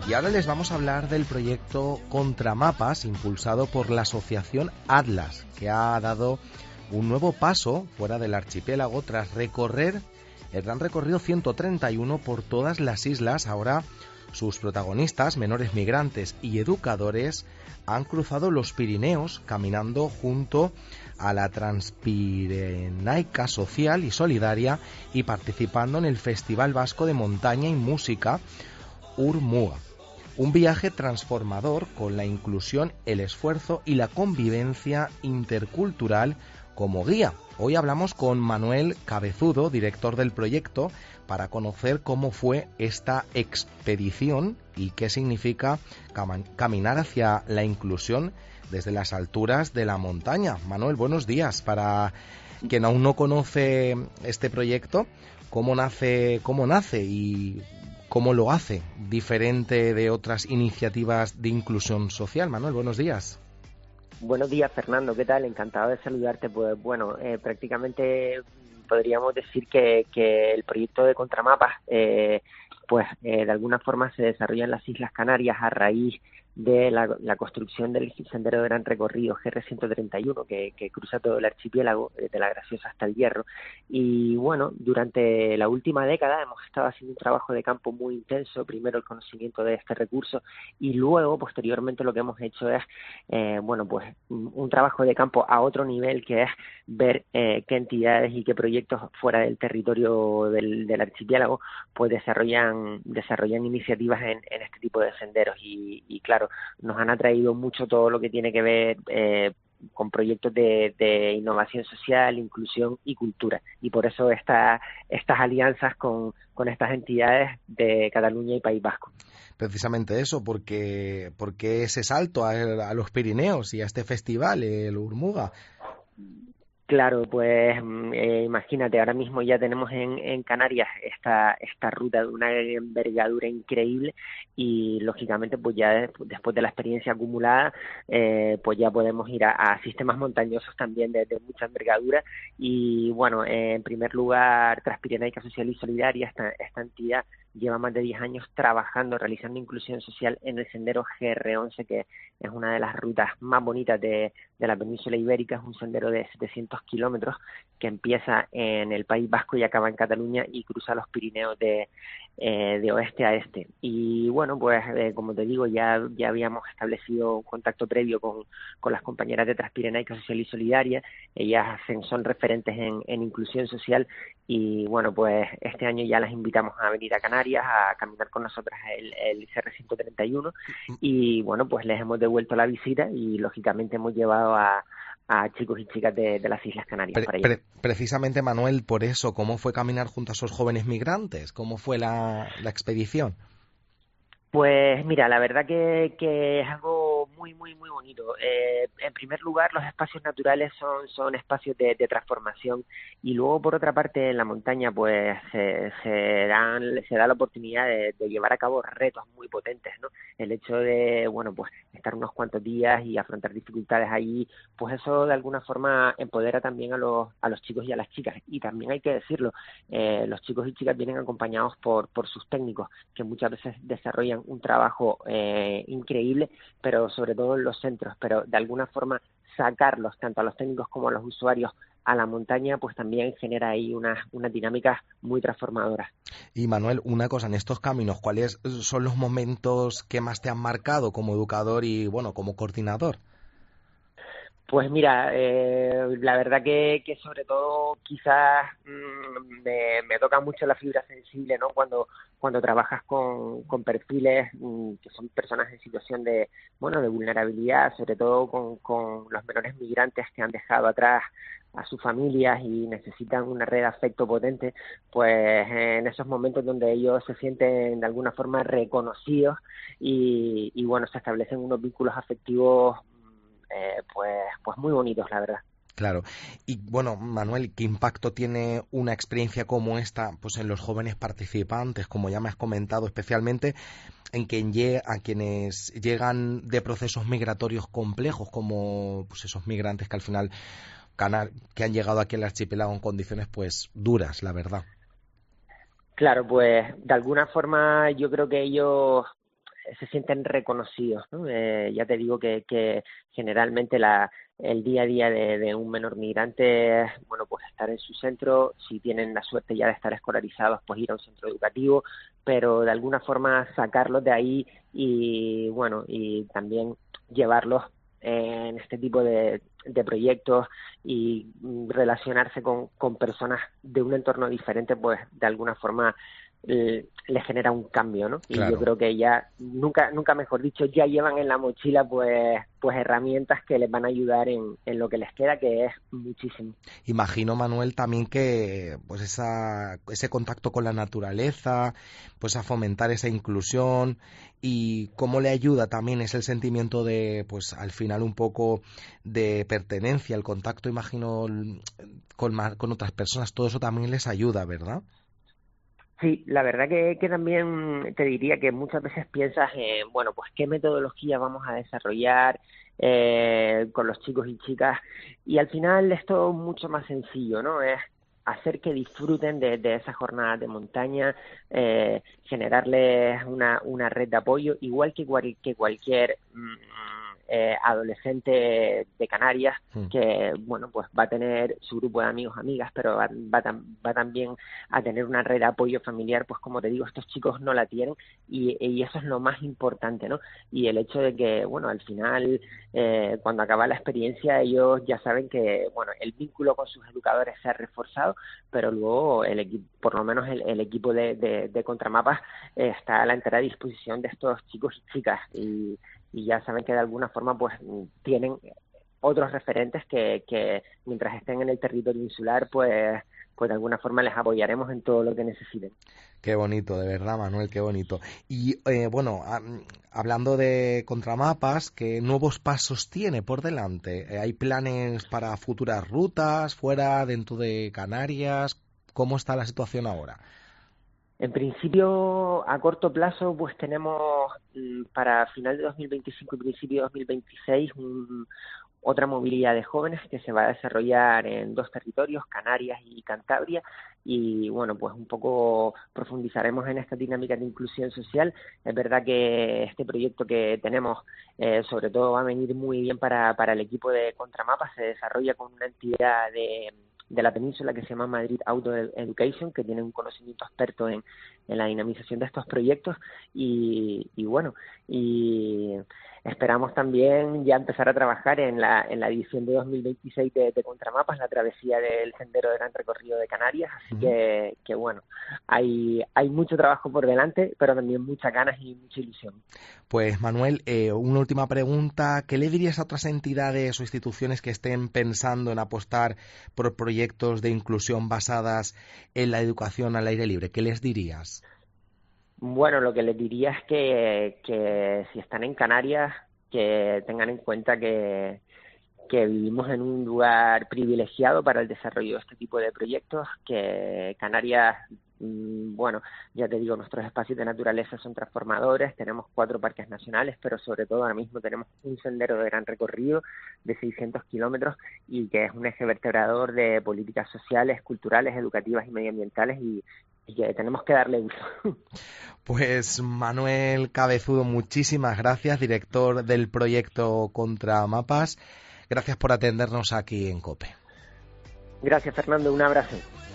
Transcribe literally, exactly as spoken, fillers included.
Y ahora les vamos a hablar del proyecto Contramapas, impulsado por la asociación Atlas, que ha dado un nuevo paso fuera del archipiélago tras recorrer el gran recorrido ciento treinta y uno por todas las islas. Ahora sus protagonistas, menores migrantes y educadores, han cruzado los Pirineos caminando junto a la Transpirenaica Social y Solidaria y participando en el Festival Vasco de Montaña y Música Urmuga. Un viaje transformador con la inclusión, el esfuerzo y la convivencia intercultural como guía. Hoy hablamos con Manuel Cabezudo, director del proyecto, para conocer cómo fue esta expedición y qué significa cam- caminar hacia la inclusión desde las alturas de la montaña. Manuel, buenos días. Para quien aún no conoce este proyecto, ¿cómo nace, cómo nace y cómo lo hace diferente de otras iniciativas de inclusión social? Manuel, buenos días. Buenos días, Fernando, ¿qué tal? Encantado de saludarte. Pues bueno, eh, prácticamente podríamos decir que, que el proyecto de Contramapas, eh, pues eh, de alguna forma se desarrolla en las Islas Canarias a raíz de la, la construcción del sendero de gran recorrido G R ciento treinta y uno que, que cruza todo el archipiélago, desde La Graciosa hasta el Hierro. Y bueno, durante la última década hemos estado haciendo un trabajo de campo muy intenso, primero el conocimiento de este recurso y luego, posteriormente, lo que hemos hecho es, eh, bueno, pues un trabajo de campo a otro nivel, que es ver eh, qué entidades y qué proyectos fuera del territorio del, del archipiélago pues desarrollan, desarrollan iniciativas en, en este tipo de senderos y, y claro, nos han atraído mucho todo lo que tiene que ver eh, con proyectos de, de innovación social, inclusión y cultura. Y por eso esta, estas alianzas con, con estas entidades de Cataluña y País Vasco. Precisamente eso, porque, porque ese salto a, a los Pirineos y a este festival, el Urmuga. Claro, pues eh, imagínate, ahora mismo ya tenemos en, en Canarias esta esta ruta de una envergadura increíble y lógicamente pues ya des, después de la experiencia acumulada eh, pues ya podemos ir a, a sistemas montañosos también de, de mucha envergadura y bueno, eh, en primer lugar Transpirenaica Social y Solidaria, esta, esta entidad lleva más de diez años trabajando, realizando inclusión social en el sendero G R once, que es una de las rutas más bonitas de, de la península ibérica. Es un sendero de setecientos kilómetros que empieza en el País Vasco y acaba en Cataluña y cruza los Pirineos de, eh, de oeste a este. Y bueno, pues eh, como te digo, ya, ya habíamos establecido un contacto previo con, con las compañeras de Transpirenaica Social y Solidaria. Ellas son referentes en, en inclusión social y bueno, pues este año ya las invitamos a venir a Canarias a caminar con nosotras el, el G R ciento treinta y uno y bueno, pues les hemos devuelto la visita y lógicamente hemos llevado a, a chicos y chicas de, de las Islas Canarias Pre, para allá. Pre, precisamente, Manuel, por eso, ¿cómo fue caminar junto a esos jóvenes migrantes? ¿Cómo fue la, la expedición? Pues mira, la verdad que, que es algo muy, muy, muy bonito. Eh, en primer lugar, los espacios naturales son, son espacios de, de transformación y luego, por otra parte, en la montaña pues se, se, dan, se da la oportunidad de, de llevar a cabo retos muy potentes, ¿no? El hecho de, bueno, pues estar unos cuantos días y afrontar dificultades allí, pues eso de alguna forma empodera también a los, a los chicos y a las chicas. Y también hay que decirlo, eh, los chicos y chicas vienen acompañados por, por sus técnicos, que muchas veces desarrollan un trabajo eh, increíble, pero sobre todo en los centros, pero de alguna forma sacarlos, tanto a los técnicos como a los usuarios, a la montaña, pues también genera ahí unas unas dinámicas muy transformadoras. Y Manuel, una cosa, en estos caminos, ¿cuáles son los momentos que más te han marcado como educador y, bueno, como coordinador? Pues mira, eh, la verdad que, que sobre todo quizás mmm, me, me toca mucho la fibra sensible, ¿no? Cuando cuando trabajas con, con perfiles mmm, que son personas en situación de, bueno, de vulnerabilidad, sobre todo con, con los menores migrantes que han dejado atrás a sus familias y necesitan una red de afecto potente, pues en esos momentos donde ellos se sienten de alguna forma reconocidos y, y bueno, se establecen unos vínculos afectivos Eh, pues, pues muy bonitos, la verdad. Claro. Y bueno, Manuel, ¿qué impacto tiene una experiencia como esta pues en los jóvenes participantes, como ya me has comentado, especialmente en quien lle- a quienes llegan de procesos migratorios complejos, como pues esos migrantes que al final canar, que han llegado aquí al archipiélago en condiciones pues duras, la verdad? Claro, pues de alguna forma yo creo que ellos se sienten reconocidos, ¿no? Eh, ya te digo que, que generalmente la, el día a día de, de un menor migrante es, bueno, pues estar en su centro, si tienen la suerte ya de estar escolarizados, pues ir a un centro educativo, pero de alguna forma sacarlos de ahí y, bueno, y también llevarlos en este tipo de, de proyectos y relacionarse con, con personas de un entorno diferente, pues de alguna forma eh, les genera un cambio, ¿no? Claro. Y yo creo que ya, nunca nunca mejor dicho, ya llevan en la mochila pues pues herramientas que les van a ayudar en, en lo que les queda, que es muchísimo. Imagino, Manuel, también que pues esa, ese contacto con la naturaleza, pues a fomentar esa inclusión, y cómo le ayuda también es el sentimiento de, pues al final un poco de pertenencia, el contacto, imagino, con, con otras personas, todo eso también les ayuda, ¿verdad? Sí, la verdad que, que también te diría que muchas veces piensas en, bueno, pues qué metodología vamos a desarrollar eh, con los chicos y chicas, y al final es todo mucho más sencillo, ¿no? Es hacer que disfruten de, de esas jornadas de montaña, eh, generarles una, una red de apoyo, igual que, cual, que cualquier mm, eh, adolescente de Canarias, Mm. que, bueno, pues va a tener su grupo de amigos, amigas, pero va, va, tam, va también a tener una red de apoyo familiar, pues como te digo, estos chicos no la tienen, y, y eso es lo más importante, ¿no? Y el hecho de que, bueno, al final, eh, cuando acaba la experiencia, ellos ya saben que, bueno, el vínculo con sus educadores se ha reforzado, pero luego el equipo, por lo menos el, el equipo de, de, de Contramapas eh, está a la entera disposición de estos chicos y chicas, y, y ya saben que de alguna forma pues tienen otros referentes que, que mientras estén en el territorio insular, pues pues de alguna forma les apoyaremos en todo lo que necesiten. Qué bonito, de verdad, Manuel, qué bonito. Y eh, bueno, a, hablando de Contramapas, ¿qué nuevos pasos tiene por delante? Eh, ¿Hay planes para futuras rutas, fuera, dentro de Canarias? ¿Cómo está la situación ahora? En principio, a corto plazo, pues tenemos mm, para final de dos mil veinticinco y principio de dos mil veintiséis un, otra movilidad de jóvenes que se va a desarrollar en dos territorios, Canarias y Cantabria, y bueno, pues un poco profundizaremos en esta dinámica de inclusión social. Es verdad que este proyecto que tenemos, eh, sobre todo va a venir muy bien para, para el equipo de Contramapas, se desarrolla con una entidad de de la península que se llama Madrid Auto Education, que tiene un conocimiento experto en, en la dinamización de estos proyectos, y, y bueno, y esperamos también ya empezar a trabajar en la, en la edición de dos mil veintiséis de, de Contramapas, la travesía del Sendero de Gran Recorrido de Canarias, así uh-huh. que, que bueno, hay, hay mucho trabajo por delante, pero también muchas ganas y mucha ilusión. Pues Manuel, eh, una última pregunta, ¿qué le dirías a otras entidades o instituciones que estén pensando en apostar por proyectos de inclusión basadas en la educación al aire libre? ¿Qué les dirías? Bueno, lo que les diría es que, que si están en Canarias, que tengan en cuenta que, que vivimos en un lugar privilegiado para el desarrollo de este tipo de proyectos, que Canarias, bueno, ya te digo, nuestros espacios de naturaleza son transformadores, tenemos cuatro parques nacionales, pero sobre todo ahora mismo tenemos un sendero de gran recorrido de seiscientos kilómetros, y que es un eje vertebrador de políticas sociales, culturales, educativas y medioambientales, y, y que tenemos que darle uso. Pues Manuel Cabezudo, muchísimas gracias, director del proyecto Contramapas. Gracias por atendernos aquí en COPE. Gracias, Fernando. Un abrazo.